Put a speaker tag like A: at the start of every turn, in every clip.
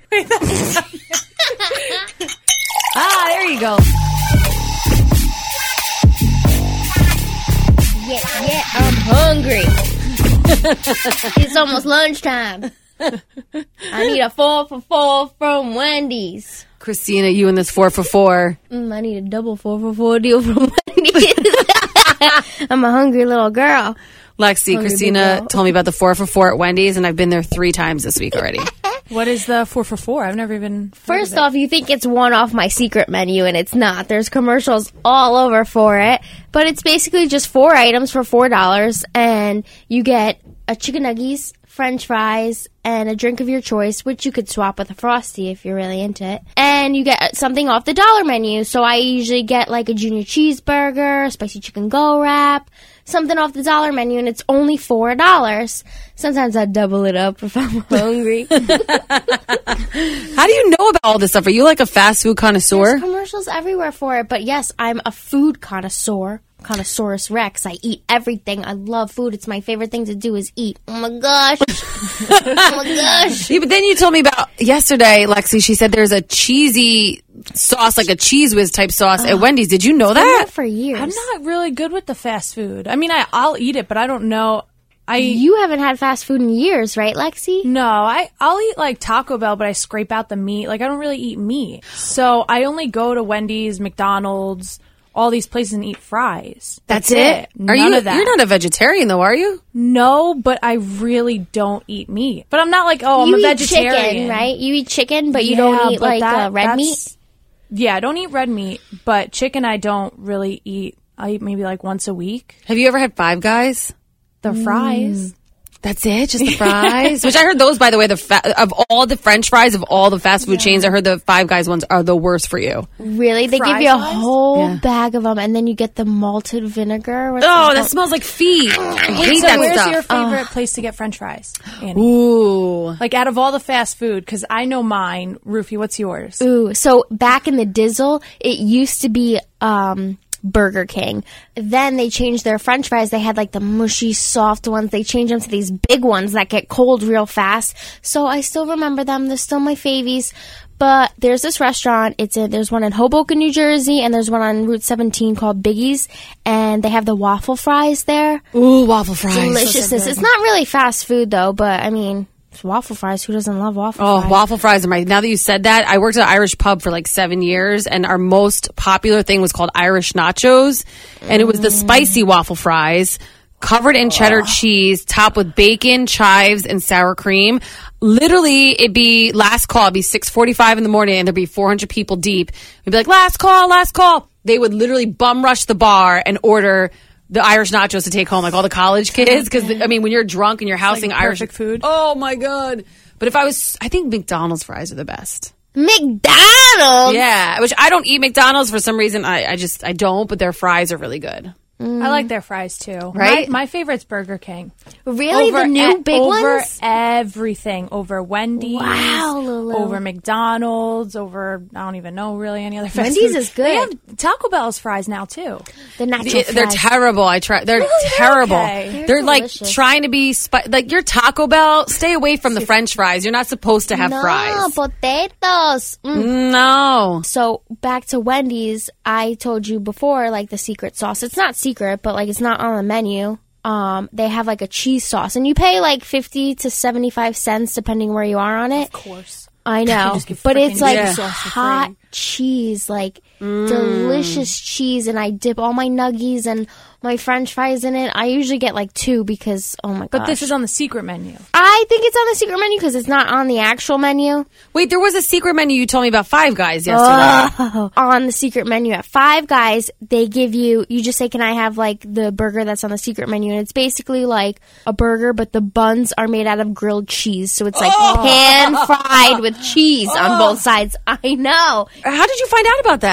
A: There you go.
B: Yeah, I'm hungry. It's almost lunchtime. I need a 4 for $4 from Wendy's.
A: Christina, you and this 4 for $4.
B: I need a double 4 for $4 deal from Wendy's. I'm a hungry little girl.
A: Lexi,
B: Hungry
A: Christina
B: big
A: told me about the 4 for $4 at Wendy's, and I've been there 3 times this week already.
C: What is the 4 for $4? I've never even.
B: First off, you think it's one off my secret menu, and it's not. There's commercials all over for it. But it's basically just 4 items for $4, and you get a chicken nuggets, French fries, and a drink of your choice, which you could swap with a Frosty if you're really into it. And you get something off the dollar menu. So I usually get like a junior cheeseburger, spicy chicken go wrap, something off the dollar menu, and it's only $4. Sometimes I double it up if I'm hungry.
A: How do you know about all this stuff? Are you like a fast food connoisseur?
B: There's commercials everywhere for it, but yes, I'm a food connoisseur. Connosaurus Rex. I eat everything. I love food. It's my favorite thing to do is eat. Oh my gosh. Oh my gosh.
A: Yeah, but then you told me about yesterday, Lexi, she said there's a cheesy sauce, like a Cheese Whiz type sauce at Wendy's. Did you know
B: Been
A: that?
B: there for years.
C: I'm not really good with the fast food. I mean, I'll eat it, but I don't know.
B: You haven't had fast food in years, right, Lexi?
C: No, I'll eat like Taco Bell, but I scrape out the meat. Like, I don't really eat meat. So I only go to Wendy's, McDonald's, all these places and eat fries.
A: That's it?
C: None of that.
A: You're not a vegetarian though, are you?
C: No, but I really don't eat meat. But I'm not like, I'm a vegetarian.
B: Chicken, right? You eat chicken, but you don't eat like red meat?
C: Yeah, I don't eat red meat, but chicken I don't really eat. I eat maybe like once a week.
A: Have you ever had Five Guys?
C: The fries.
A: That's it? Just the fries? Which I heard those, by the way, of all the French fries of all the fast food chains, I heard the Five Guys ones are the worst for you.
B: Really? They give you a whole bag of them, and then you get the malted vinegar.
A: That smells like feet. I hate that
C: Where's
A: stuff.
C: your favorite place to get French fries, Annie?
A: Ooh.
C: Like, out of all the fast food, because I know mine. Rufy, what's yours?
B: Ooh, so back in the Dizzle, it used to be Burger King. Then they changed their French fries. They had like the mushy, soft ones. They changed them to these big ones that get cold real fast. So I still remember them. They're still my favies. But there's this restaurant. There's one in Hoboken, New Jersey, and there's one on Route 17 called Biggie's, and they have the waffle fries there.
A: Ooh, waffle fries.
B: Deliciousness. It's not really fast food though, but I mean, it's waffle fries. Who doesn't love waffle fries?
A: Oh, waffle fries are now that you said that, I worked at an Irish pub for like 7 years, and our most popular thing was called Irish nachos, and it was the spicy waffle fries covered in cheddar cheese, topped with bacon, chives, and sour cream. Literally, it'd be last call. It'd be 6:45 in the morning, and there'd be 400 people deep. We'd be like, last call, last call. They would literally bum rush the bar and order the Irish nachos to take home, like all the college kids. Because, I mean, when you're drunk and you're housing
C: like
A: Irish
C: food.
A: Oh, my God. But I think McDonald's fries are the best.
B: McDonald's?
A: Yeah, which I don't eat McDonald's for some reason. I don't, but their fries are really good.
C: I like their fries too.
A: Right?
C: My favorite's Burger King.
B: Really? The new big ones?
C: Over everything. Over Wendy's.
B: Wow, Lulu.
C: Over McDonald's. Over, I don't even know really any other fast
B: Wendy's
C: food.
B: is good.
C: They have Taco Bell's fries now too.
B: The natural
A: They're
B: fries.
A: terrible. They're terrible.
C: okay.
A: They're like
B: delicious.
A: trying to be like your Taco Bell. Stay away from the French fries. You're not supposed to have fries.
B: Potatoes.
A: No.
B: So back to Wendy's, I told you before, like the secret sauce. It's not secret, but like it's not on the menu. They have like a cheese sauce, and you pay like 50 to 75 cents depending where you are on it.
C: Of course.
B: I know,
C: just get
B: but it's
C: frickin'
B: like
C: cheese sauce for
B: hot
C: free.
B: cheese, like delicious cheese, and I dip all my nuggies and my French fries in it. I usually get like 2 because, oh my god!
C: But this is on the secret menu.
B: I think it's on the secret menu because it's not on the actual menu.
A: Wait, there was a secret menu you told me about Five Guys yesterday.
B: On the secret menu at Five Guys, they give you just say, can I have like the burger that's on the secret menu? And it's basically like a burger, but the buns are made out of grilled cheese. So it's like pan fried with cheese on both sides. I know.
A: How did you find out about that?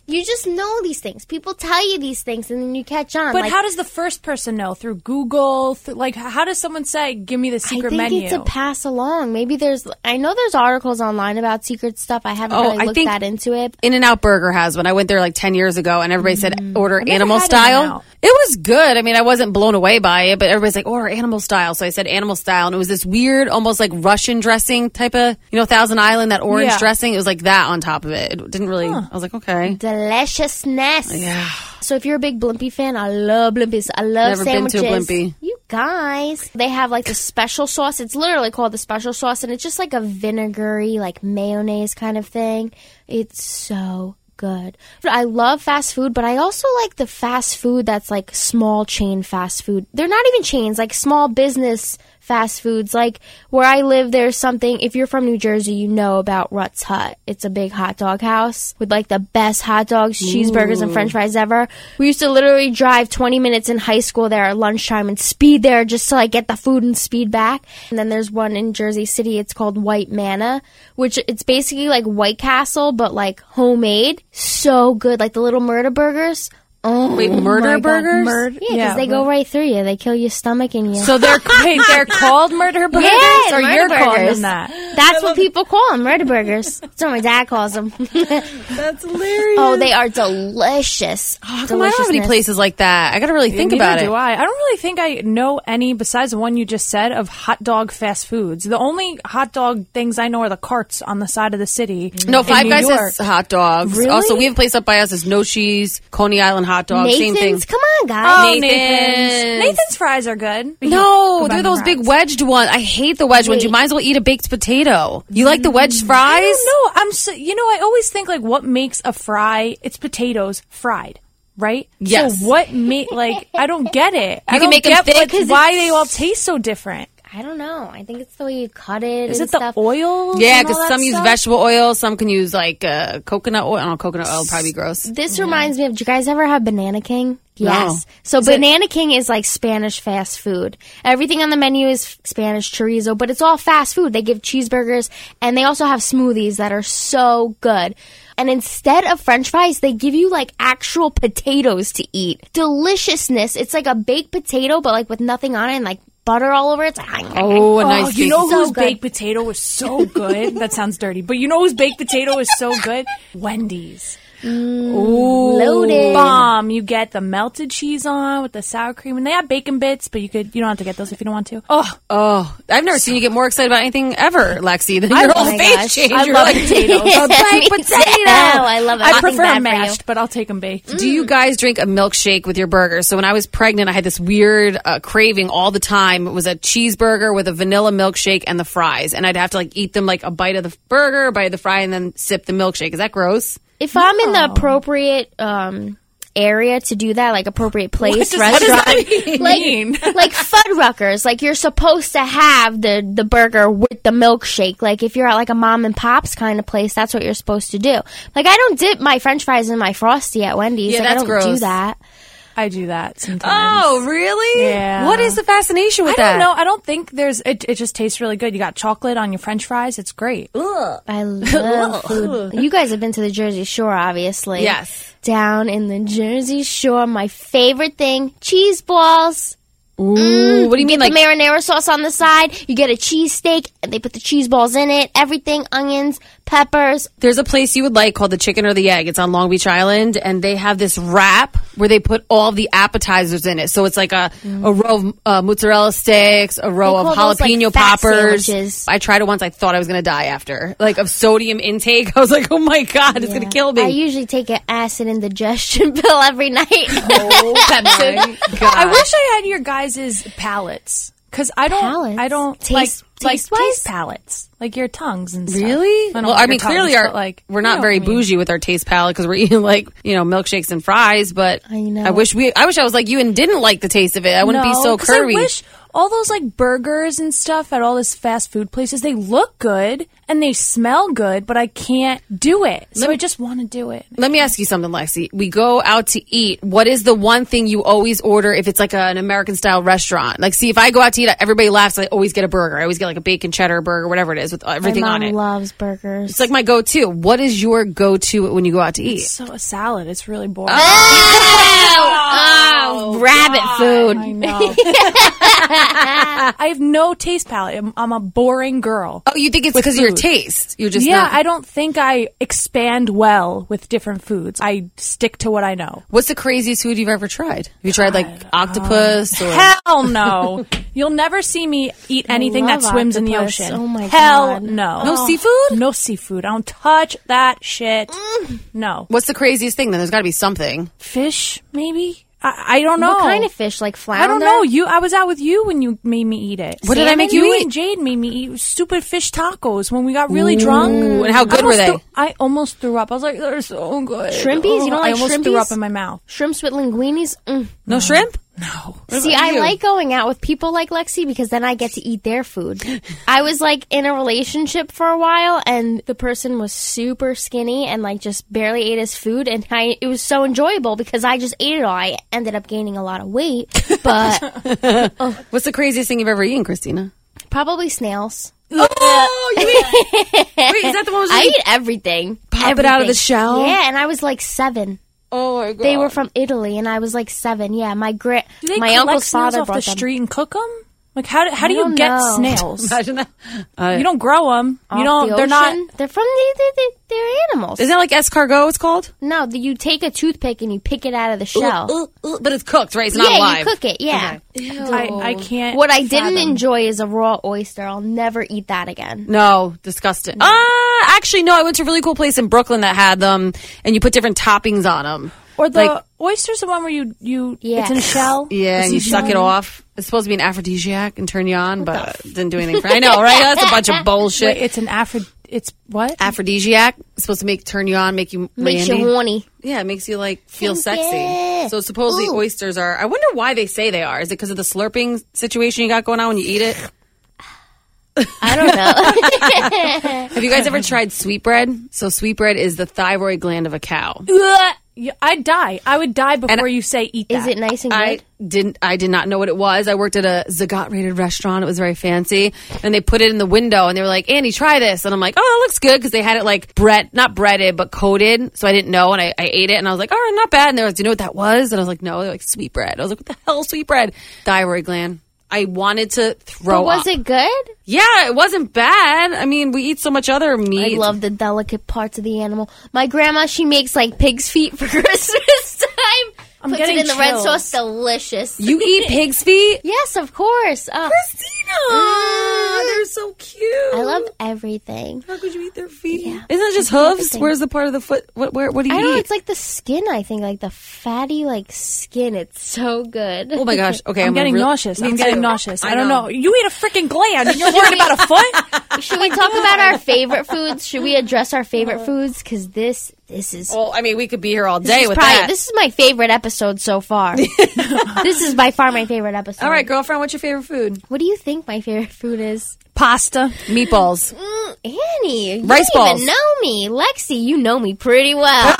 B: You just know these things. People tell you these things, and then you catch on.
C: But
B: like,
C: how does the first person know? Through Google? Like, how does someone say, give me the secret
B: I think
C: menu?
B: it's a pass along. Maybe I know there's articles online about secret stuff. I haven't really looked that into it.
A: In-N-Out Burger has one. I went there like 10 years ago, and everybody said order
C: never
A: animal
C: had
A: style.
C: In-N-Out.
A: It was good. I mean, I wasn't blown away by it, but everybody's like, order animal style. So I said animal style, and it was this weird, almost like Russian dressing type of, Thousand Island, that orange dressing. It was like that on top of it. It didn't really, I was like, okay.
B: Deliciousness.
A: Yeah.
B: So if you're a big Blimpie fan, I love Blimpies. I love
A: Never
B: sandwiches.
A: been to a Blimpie.
B: You guys, they have like the special sauce. It's literally called the special sauce, and it's just like a vinegary, like mayonnaise kind of thing. It's so good. I love fast food, but I also like the fast food that's like small chain fast food. They're not even chains, like small business fast foods. Like where I live, there's something, if you're from New Jersey, you know about Rutt's Hut. It's a big hot dog house with like the best hot dogs, cheeseburgers, and french fries ever. We used to literally drive 20 minutes in high school there at lunchtime and speed there just to like get the food and speed back. And then there's one in Jersey City. It's called White Manna, which it's basically like White Castle, but like homemade. So good. Like the little murder burgers. Oh,
A: Wait, murder burgers?
B: Yeah, because they go right through you. They kill your stomach and you.
C: So they're called murder burgers,
B: Yeah,
C: or
B: murder
C: you're calling
B: burgers.
C: them that?
B: That's what people call them, murder burgers. That's what my dad calls them.
A: That's hilarious.
B: Oh, they are delicious.
A: How come I don't have any places like that? I got to really think
C: Neither
A: about it.
C: do I don't really think I know any besides the one you just said of hot dog fast foods. The only hot dog things I know are the carts on the side of the city.
A: No,
C: in
A: Five
C: New
A: Guys
C: York.
A: has hot dogs.
C: Really?
A: Also, we have a place up by us that's no cheese, Coney Island hot dog, same thing.
B: Nathan's, come on, guys.
C: Oh,
A: Nathan's.
C: Nathan's fries are good.
A: No, they're
C: Combined
A: those
C: fries.
A: big wedged ones. I hate the wedged ones. You might as well eat a baked potato. You like the wedged fries?
C: I don't know. I always think like what makes a fry? It's potatoes fried, right?
A: Yes.
C: So what I don't get it. I
A: can
C: don't
A: make 'em
C: get
A: thick.
C: why they all taste so different.
B: I don't know. I think it's the way you cut it.
C: Is
B: and
C: it the
B: stuff.
C: oil?
A: Yeah, because some use vegetable oil, some can use like coconut oil. I don't know, coconut oil would probably be gross.
B: This reminds me of, do you guys ever have Banana King? Yes.
A: No.
B: So Banana King is like Spanish fast food. Everything on the menu is Spanish chorizo, but it's all fast food. They give cheeseburgers, and they also have smoothies that are so good. And instead of french fries, they give you like actual potatoes to eat. Deliciousness. It's like a baked potato, but like with nothing on it, and like butter all over it. It's like,
A: Oh, a nice
C: you know
A: baked-
C: whose
B: So good.
C: baked potato is so good? That sounds dirty, but you know whose baked potato is so good? Wendy's.
B: loaded.
C: Bomb. You get the melted cheese on with the sour cream, and they have bacon bits, but you don't have to get those if you don't want to.
A: Oh, I've never seen you get more excited about anything ever, Lexi, than your
C: oh
A: whole
C: my
A: face
B: gosh.
A: change.
C: I
A: You're
C: love
A: like,
C: potatoes.
A: A baked
B: Me
A: potato.
B: too. I love it.
C: I
B: Nothing's
C: prefer
B: bad
C: them
B: for you.
C: mashed, but I'll take them baked.
A: Do you guys drink a milkshake with your burgers? So when I was pregnant, I had this weird craving all the time. It was a cheeseburger with a vanilla milkshake and the fries. And I'd have to like eat them like a bite of the burger, a bite of the fry, and then sip the milkshake. Is that gross?
B: If I'm in the appropriate area to do that, like appropriate place, restaurant, like Fuddruckers, like you're supposed to have the burger with the milkshake. Like if you're at like a mom and pop's kind of place, that's what you're supposed to do. Like I don't dip my French fries in my Frosty at Wendy's.
A: Yeah,
B: like,
A: that's
B: I don't do
A: gross.
B: that.
C: I do that sometimes.
A: Oh, really?
C: Yeah.
A: What is the fascination with
C: I
A: that?
C: don't know. I don't think there's. It just tastes really good. You got chocolate on your French fries. It's great.
B: I love food. You guys have been to the Jersey Shore, obviously.
A: Yes.
B: Down in the Jersey Shore, my favorite thing, cheese balls.
A: Ooh, what do you mean?
B: Get
A: Like,
B: the marinara sauce on the side. You get a cheese steak, and they put the cheese balls in it. Everything, onions, peppers.
A: there's a place you would like called the Chicken or the Egg. It's on Long Beach Island, and they have this wrap where they put all the appetizers in it. So it's like a row of mozzarella sticks, a row of
B: call those, like,
A: jalapeno
B: fat
A: poppers.
B: sandwiches.
A: I tried it once. I thought I was going to die after. Like, of sodium intake. I was like, oh my God, it's going to kill me.
B: I usually take an acid indigestion pill every night.
A: My God.
C: I wish I had your guys' palates because I don't. I don't
B: Taste-
C: like
B: taste-wise?
C: taste palettes, like your tongues and stuff.
A: Really?
C: don't
A: Well,
C: like
A: I mean,
C: your
A: clearly
C: tongues, but, like
A: we're not
C: you know
A: very
C: what I mean.
A: bougie with our taste palette because we're eating like, milkshakes and fries. But
B: I know.
A: I wish I was like you and didn't like the taste of it. I wouldn't be so
C: 'cause I
A: curvy.
C: wish all those like burgers and stuff at all this fast food places, they look good and they smell good, but I can't do it. So I just want to do it.
A: Let me ask you something, Lexi. We go out to eat. What is the one thing you always order if it's like an American style restaurant? Like, see, if I go out to eat, everybody laughs. I always get a burger. I always get like a bacon cheddar burger, whatever it is, with everything
B: My
A: on
B: mom
A: it.
B: loves burgers.
A: It's like my go-to. What is your go-to when you go out to eat?
C: So a salad, it's really boring.
B: Oh, rabbit food.
C: I know. I have no taste palate. I'm a boring girl.
A: Oh, you think it's because of your taste? You're just
C: Yeah,
A: not.
C: I don't think I expand well with different foods. I stick to what I know.
A: What's the craziest food you've ever tried? Have you tried like octopus or?
C: Hell no. You'll never see me eat anything that
B: love
C: swims in the
B: octopus.
C: ocean.
B: Oh my
C: Hell
B: God.
C: no.
A: No seafood?
C: No seafood. I don't touch that shit. No.
A: What's the craziest thing? Then there's got to be something.
C: Fish, maybe? I don't know.
B: What kind of fish? Like flounder?
C: I don't know. I was out with you when you made me eat it.
A: What did I make you
C: You
A: eat?
C: and Jade made me eat stupid fish tacos when we got really drunk.
A: Ooh, and how good were they?
C: I almost threw up. I was like, they're so good.
B: Shrimpies? You don't
C: I
B: like
C: almost threw
B: shrimpies?
C: up in my mouth.
B: Shrimps with linguinis?
A: No shrimp?
C: No.
B: See, I like going out with people like Lexi because then I get to eat their food. I was like in a relationship for a while and the person was super skinny and like just barely ate his food and it was so enjoyable because I just ate it all. I ended up gaining a lot of weight, but
A: What's the craziest thing you've ever eaten, Christina?
B: probably snails.
A: Oh, you eat. Wait, is that the one?
B: I eat everything.
A: Pop it out of the shell?
B: Yeah, and I was like 7.
A: Oh my god.
B: They were from Italy, and I was like 7. Yeah, my
C: Do they
B: my
C: collect
B: uncle's
C: snails
B: father
C: off the
B: brought them.
C: street and cook them? Like how do you
B: don't
C: get
B: know.
C: snails?
A: Imagine that.
C: You don't grow them. You
B: Off
C: don't.
B: the
C: They're not.
B: ocean. They're from they're animals.
A: Isn't that like escargot? It's called.
B: No, you take a toothpick and you pick it out of the shell.
A: But it's cooked, right? It's not
B: yeah,
A: alive.
B: you cook it. Yeah.
C: I can't.
B: What I didn't
C: fathom.
B: enjoy is a raw oyster. I'll never eat that again.
A: No, disgusting. Actually, no. I went to a really cool place in Brooklyn that had them, and you put different toppings on them.
C: Or the
A: like-
C: oyster's the one where you
B: Yeah.
C: it's in a shell.
A: Yeah,
C: The
A: and you
C: seashell.
A: suck it off. It's supposed to be an aphrodisiac and turn you on, but didn't do anything for I know, right? That's a bunch of bullshit.
C: Wait, it's an It's what?
A: Aphrodisiac. It's supposed to turn you on, make you
B: Makes you
A: landy.
B: horny.
A: Yeah, it makes you like feel
B: Kinky.
A: sexy. So supposedly
B: Ooh.
A: oysters are. I wonder why they say they are. Is it because of the slurping situation you got going on when you eat it?
B: I don't know.
A: Have you guys ever tried sweetbread? So sweetbread is the thyroid gland of a cow.
C: Yeah, I'd die. I would die before you say eat that.
B: Is it nice and good?
A: I did not know what it was. I worked at a Zagat rated restaurant. It was very fancy. And they put it in the window and they were like, Andy, try this. And I'm like, oh, that looks good. Cause they had it like not breaded, but coated. So I didn't know. And I ate it and I was like, all right, not bad. And they were like, do you know what that was? And I was like, no, they're like sweetbread. I was like, what the hell, sweetbread? Thyroid gland. I wanted to throw
B: But was
A: up.
B: it good?
A: Yeah, it wasn't bad. I mean, we eat so much other meat.
B: I love the delicate parts of the animal. My grandma, she makes like pig's feet for Christmas time.
C: I'm
B: Puts
C: getting
B: it in the red
C: chills.
B: sauce. Delicious.
A: You eat pig's feet?
B: Yes, of course.
A: Christina! They're so cute.
B: I love everything.
A: How could you eat their feet?
B: Yeah.
A: Isn't it just
B: I eat
A: hooves?
B: everything.
A: Where's the part of the foot? What do you
B: I don't know.
A: eat?
B: It's like the skin, I think. Like the fatty, like skin. It's so good.
A: Oh my gosh. Okay,
C: I'm getting
A: really-
C: nauseous.
A: Me
C: I'm
A: too.
C: getting nauseous. I don't
A: know.
C: know. You eat a freaking gland and you're worried about a foot?
B: Should we talk about our favorite foods? Should we address our favorite foods? Because this is...
A: Well, I mean, we could be here all
B: This
A: day
B: is
A: with
B: probably-
A: that.
B: This is my favorite episode so far. This is by far my favorite episode.
A: All right, girlfriend, what's your favorite food?
B: What do you think my favorite food is?
C: Pasta.
A: Meatballs.
B: Annie, you
A: Rice
B: don't
A: balls.
B: even know me. Lexi, you know me pretty well.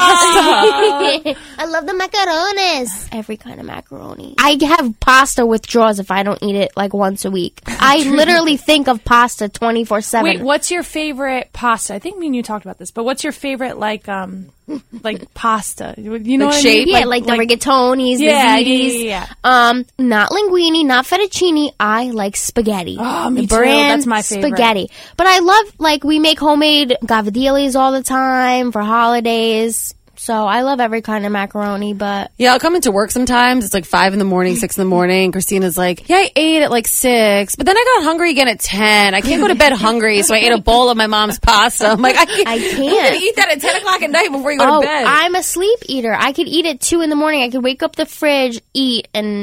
B: I love the macarones. Every kind of macaroni. I have pasta withdrawals if I don't eat it like once a week. I literally think of pasta 24/7.
C: Wait, what's your favorite pasta? I think me and you talked about this, but what's your favorite like pasta? You know
A: Like
C: what I
A: shape?
C: mean?
B: Yeah, like the rigatonis,
C: Yeah,
B: the
C: yeah,
B: zitis.
C: yeah.
B: Not linguine, not fettuccine. I like spaghetti.
C: Oh, me
B: the
C: too.
B: brand
C: That's my favorite.
B: spaghetti. But I love, like, we make homemade gavadillis all the time for holidays. So I love every kind of macaroni, but
A: Yeah, I'll come into work sometimes. It's like 5 in the morning, 6 in the morning. Christina's like, yeah, I ate at like 6, but then I got hungry again at 10. I can't go to bed hungry, so I ate a bowl of my mom's pasta. I'm like, I can't. Who can eat that at 10 o'clock at night before you go to bed?
B: I'm a sleep eater. I could eat at 2 in the morning. I could wake up the fridge, eat, and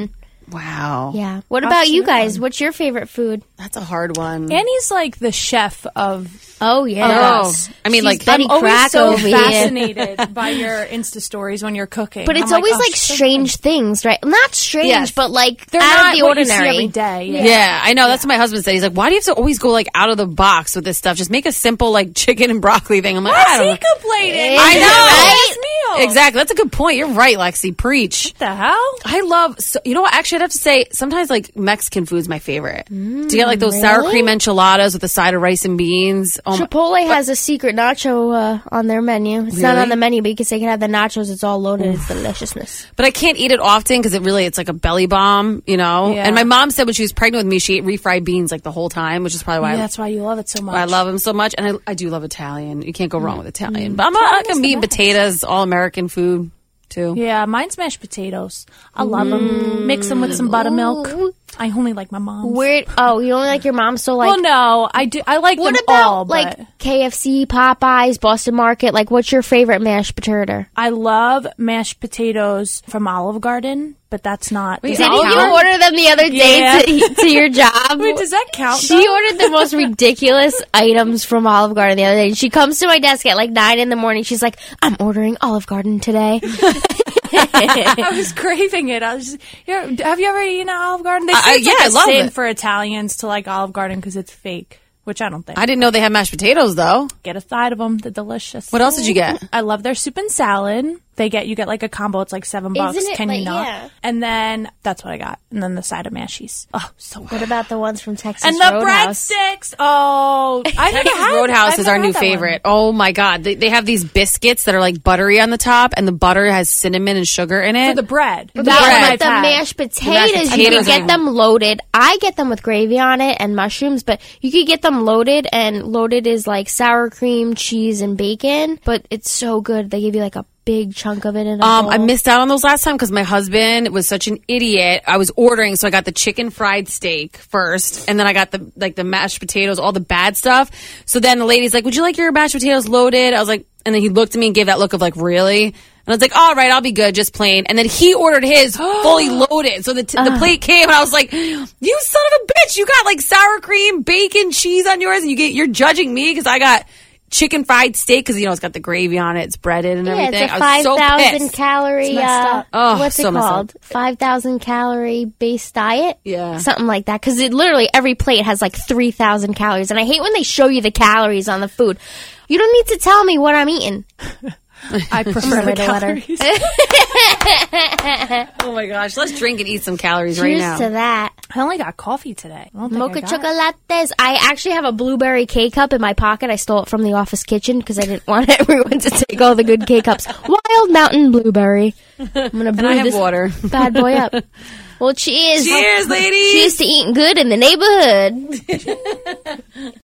A: Wow.
B: Yeah. What about you guys? What's your favorite food?
A: That's a hard one.
C: Annie's like the chef of.
B: Oh, yeah.
A: Oh, I mean,
B: She's
A: like,
B: Betty
C: I'm always
B: Crack
C: so
B: over here.
C: fascinated by your Insta stories when you're cooking.
B: But it's
C: I'm
B: always
C: oh,
B: like
C: she's so
B: strange things, right? Not strange,
C: Yes.
B: but like
C: They're
B: out
C: not
B: of the
C: what you see
B: ordinary.
C: every day.
A: yeah, I know. That's what my husband said. He's like, why do you have to always go like out of the box with this stuff? Just make a simple like chicken and broccoli thing. I'm like, I don't know.
C: complaining?
B: I
A: know.
C: Right?
A: Exactly. That's a good point. You're right, Lexi. Preach.
C: What the hell?
A: I love, so, you know what? Actually, I'd have to say, sometimes like Mexican food's my favorite. Do you get like those sour cream enchiladas with a side of rice and beans? Oh,
B: Chipotle has a secret nacho on their menu. It's not on the menu, but you can say you can have the nachos. It's all loaded. It's deliciousness.
A: but I can't eat it often because it's like a belly bomb, you know?
C: Yeah.
A: And my mom said when she was pregnant with me, she ate refried beans like the whole time, which is probably why
C: That's why you love it so much.
A: I love them so much. And I do love Italian. You can't go wrong with Italian. But I'm like a meat and potatoes, all American food too.
C: Yeah, mine's mashed potatoes. I love them. Mix them with some buttermilk.
B: Ooh.
C: I only like my mom's.
B: Weird. Oh, you only like your mom, so like.
C: Well, no, I do. I like
B: What
C: them
B: about
C: all,
B: like
C: but
B: KFC, Popeyes, Boston Market? Like, what's your favorite mashed potato?
C: I love mashed potatoes from Olive Garden, but that's not.
A: Wait,
C: does
B: Didn't
C: that
A: Olive
B: you
C: count?
B: order them the other day
C: Yeah.
B: to your job?
C: Wait, does that count?
B: She ordered the most ridiculous items from Olive Garden the other day. She comes to my desk at like 9 a.m. She's like, "I'm ordering Olive Garden today."
C: I was craving it. I was just, have you ever eaten at Olive Garden? They say it's
A: yeah,
C: like
A: I
C: a
A: love
C: sin
A: it.
C: for Italians to like Olive Garden because it's fake, which I don't think.
A: I didn't know they had mashed potatoes though.
C: Get a side of them. They're delicious.
A: What else did you get?
C: I love their soup and salad. You get like a combo. It's like $7.
B: Isn't it
C: Can
B: like-
C: you not?
B: yeah.
C: And then that's what I got. And then the side of mashies. Oh, so good.
B: What about the ones from Texas
C: And the
B: Roadhouse?
C: breadsticks. Oh, I never
A: Texas
C: had-
A: Roadhouse
C: I've
A: is
C: never
A: our
C: had
A: new
C: that one.
A: favorite. Oh my god, they have these biscuits that are like buttery on the top, and the butter has cinnamon and sugar in it.
C: For the bread.
B: Yeah,
C: That one
B: but
C: I've
B: the
C: had.
B: mashed potatoes, you
A: potatoes
B: can get
A: are-
B: them loaded. I get them with gravy on it and mushrooms, but you could get them loaded, and loaded is like sour cream, cheese, and bacon. But it's so good. They give you like a big chunk of it in a bowl.
A: I missed out on those last time because my husband was such an idiot. I was ordering, so I got the chicken fried steak first, and then I got the mashed potatoes, all the bad stuff. So then the lady's like, "Would you like your mashed potatoes loaded?" I was like, and then he looked at me and gave that look of like, "Really?" And I was like, "All right, I'll be good, just plain." And then he ordered his fully loaded. So the plate came, and I was like, "You son of a bitch! You got like sour cream, bacon, cheese on yours, and you're judging me because I got." Chicken fried steak because it's got the gravy on it, it's breaded and everything.
B: It's a
A: I was so
B: 5,000
A: pissed.
B: calorie.
C: messed up.
A: Oh,
B: what's
A: so
B: it
A: messed up.
B: called? 5,000 calorie based diet.
A: Yeah.
B: Something like that. Because it literally every plate has like 3,000 calories, and I hate when they show you the calories on the food. You don't need to tell me what I'm eating.
C: I prefer the
B: write a letter.
C: calories.
A: Oh my gosh, let's drink and eat some calories right
B: Cheers
A: now.
B: to that.
C: I only got coffee today. I don't think
B: Mocha
C: I got it.
B: chocolates. I actually have a blueberry K-cup in my pocket. I stole it from the office kitchen because I didn't want everyone to take all the good K-cups. Wild Mountain Blueberry. I'm going to brew
A: I have
B: this
A: water.
B: bad boy up. Well, cheers.
A: Cheers, ladies.
B: Cheers to eating good in the neighborhood.